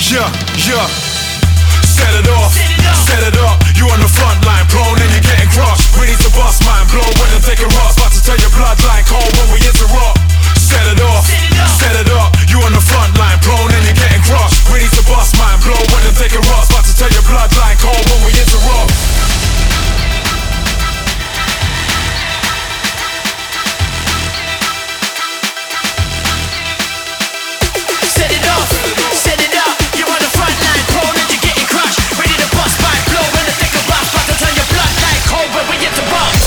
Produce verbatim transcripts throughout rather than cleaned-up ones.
Yeah, yeah. Set it off, set it up. You on the front line, prone and you're getting crushed. Ready to bust, mind blow when I take a rush. About to turn your bloodline cold when we interrupt. Set it off, set it up. You on the front line, prone and you're getting crushed. Ready to bust, mind blow when I take a rush. About to turn your bloodline cold when we interrupt. Set it off, set it up. You on the front line, prone and you're getting crushed. Ready to bust, mind blow when I take a rush. About to turn your bloodline cold when we interrupt.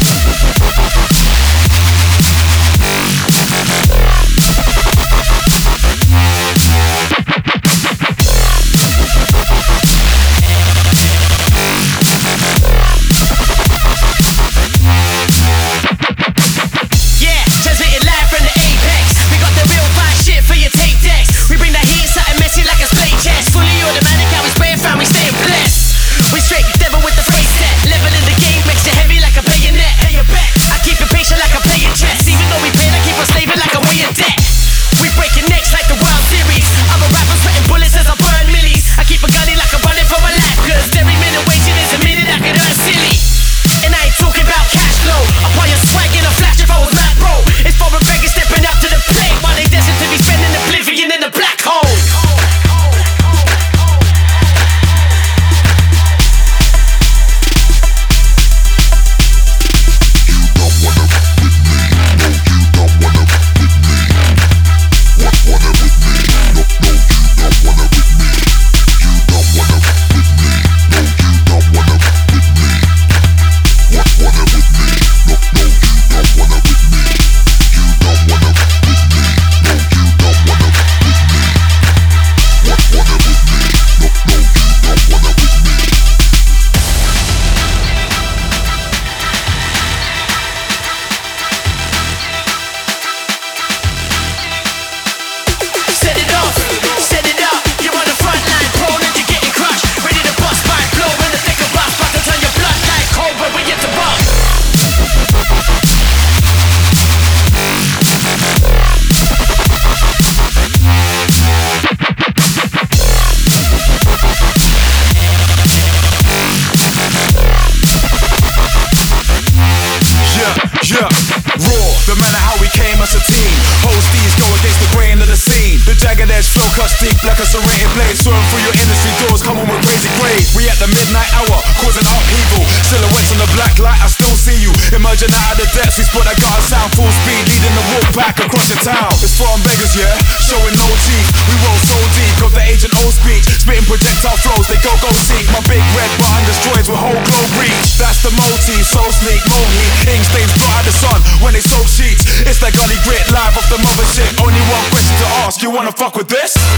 Cuts deep like a serrated blade, soaring through your industry doors, coming with crazy grade. We at the midnight hour, causing upheaval. Silhouettes on the black light, I still see you. Emerging out of the depths, we spot that gutter sound, full speed, leading the walk back across your town. It's foreign beggars, yeah, showing no teeth. We roll so deep, got the agent old speech, spitting projectile flows, they go go seek. My big red button destroys with whole globe reach. That's the motif, so sneak, mohi. Ink stains bright the sun when they soak sheets. It's that gully grit, live off the mother shit. Only one question to ask, you wanna fuck with this?